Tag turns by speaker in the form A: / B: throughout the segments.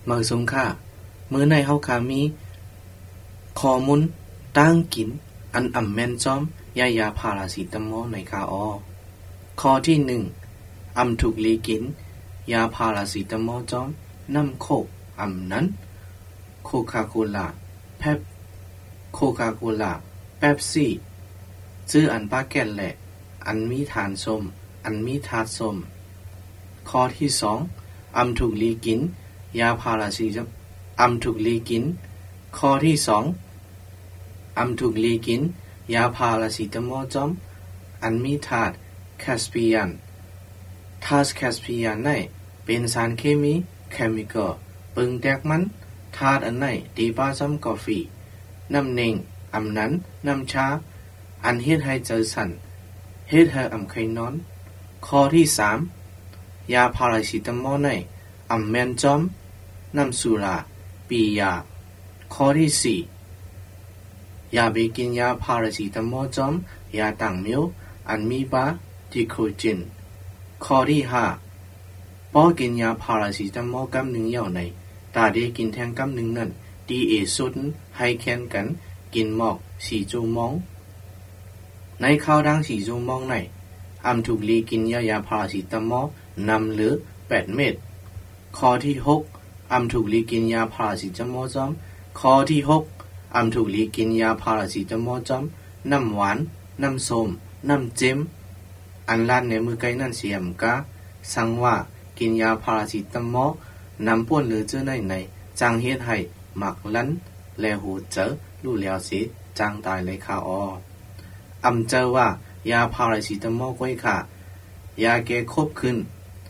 A: มื้อสงค่ามื้อในเฮาค่ะมีข้อมูลตั้งกินอันแม่นจอมยาพาราซิตามอลในค่ะข้อที่1ถูกลีกินยาพาราซิตามอลจอมน้ำโคกนั้นโคคาโคล่าโคคาโคล่าเป๊ปซี่ซื้ออันปาแกตแหละอันมีฐานส้มอันมีถาดส้มข้อที่2ถูกลีกินยาพาราซิตามถูกลีกินข้อที่2ถูกลีกินยาพาราซิตามอลจอมอันมีถาดแคสเปียนถาดแคสเปียนได้เป็นสารเคมีเคมีคอลปึงแตกมันถาดอันไหนดีป้าซ้ำกาแฟน้ำเน่งนั้นน้ำชาอันเฮ็ดให้เจอสั่นเฮ็ดให้ไข้นอนข้อที่3ยาพาราซิตามอลในแม่นจอมน้ำสุราปียาข้อที่4อย่าไปกินยาพาราซิตามอลจอมยาต่างมิ้วอันมีบาดิโคจินข้อที่5ป้อกินยาพาราซิตามอลกำหนึ่งยาวในตาได้กินแทงกำหนึ่งนั้นดีสุดให้แค้นกันกินหมอก4ชั่วโมงในข้าวดัง4ชั่วโมงในถูกลีกินยาพาราซิตามอลนำเหลือ8 เม็ดข้อที่6ถูกลีกินยาพาราซิตามอลจอมข้อที่6ถูกลีกินยาพาราซิตามอลจอมน้ำหวานน้ำส้มน้ำเจมอันล้านในมือไกนั่นเสียมกะสังว่ากินยาพาราซิตามอลนำป่วนหรือเจอในจังเฮ็ดให้หมักลันและหูเจอรู้แล้วสิจังตายเลยค่ะเจอว่ายาพาราซิตามอลก้อยค่ะยาแก้ครบขึ้น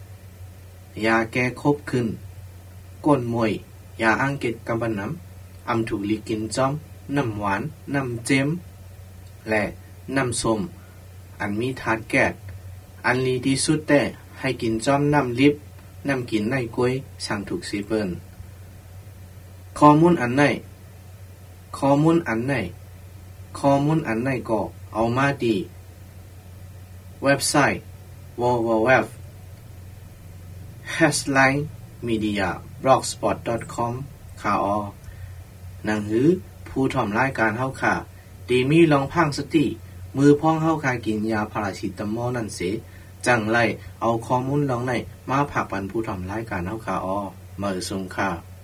A: ก้นมวยยาอังกฤษกำบันน้ำถูกลีกินจอมน้ำหวานน้ำเจมและน้ำส้มอันมีถาดแก๊สอันลีที่สุดแต่ให้กินจอมน้ำลิบน้ำกินในกล้วยสั่งถูกสิเปิ้นข้อมูลอันไหนก็เอามาดีเว็บไซต์ www.headlinemedia.blogspot.com ค่ะหนังหือผู้ทำรายการเฮาค่ะดีมีลองพังสติมือพ้องเฮาค่ะกินยาพาราซิตามอลนั่นเสจังไรเอาข้อมูลลองในมาผักปันผู้ทำรายการเฮาค่ะมื้อสงค่ะ